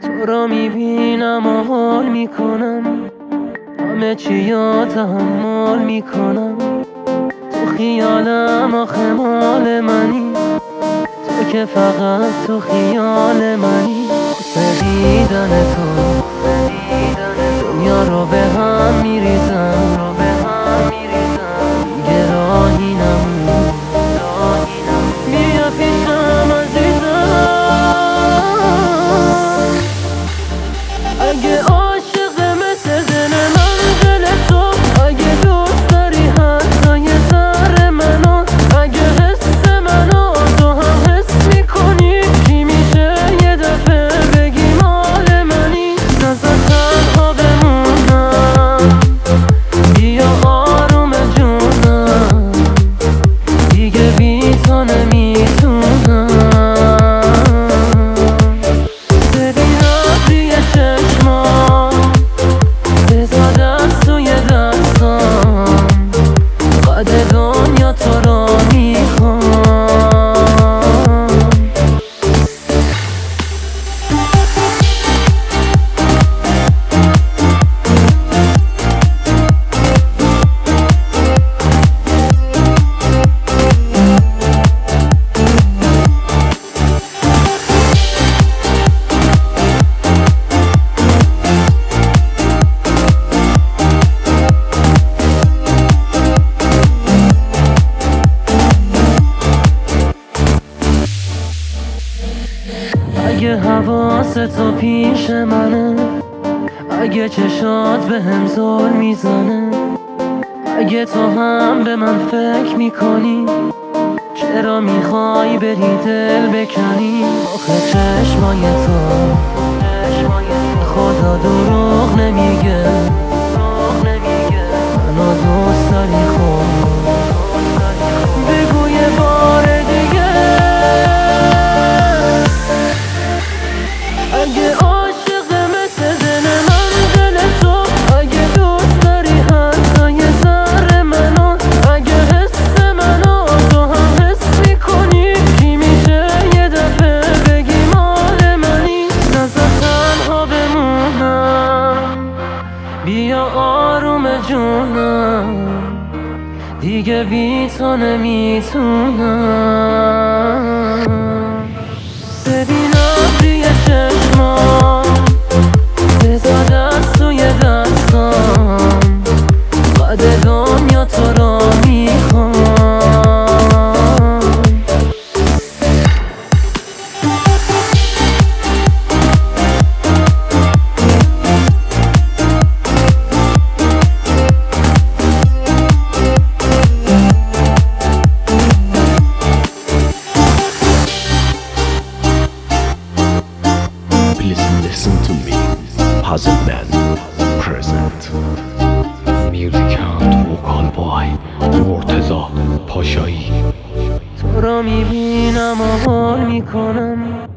تو را میبینم و حال میکنم، همه چی یا تحمل میکنم. تو خیالم آخه مال منی، تو که فقط تو خیال منی. واسه دیدن تو دنیا رو به هم میریزم، دیگه راهی نمون. بیا پیشم عزیزم، اگه عاشق مثل دل من دل تو، اگه دوست داری حتی یه ذره منو، اگه حس منو تو هم حس میکنی، چی میشه یه دفعه بگی مال منی؟ نذار تنها بمونم، بیا آروم جونم، دیگه بی تو نمیتونم. ببینم توی چشمام، بذار دست توی دستام، قد دنیا تو رو میخوام. اگه حواستو پیش منه، اگه چشات به هم زل میزنه، اگه تو هم به من فکر میکنی، چرا میخوای بری دل بکنی؟ آخه چشمای تو خدا دروغ نمیگه، منو دوست داری خب بگو یه بار دیگه. اگه عاشق مثل دل من دل تو، اگه دوست داری حتی یه ذره منو، اگه حس منو تو هم حس میکنی، چی میشه یه دفعه بگی مال منی؟ نذار تنها بمونم، بیا آروم جونم، دیگه بی تو نمیتونم. ببینم توی چشمام، بذار دست توی دستام، قد دنیا تو رو میخوام. Please listen to me. Puzzle Band present. Music and vocal by مرتضی پاشایی. تو را میبینم و حال میکنم،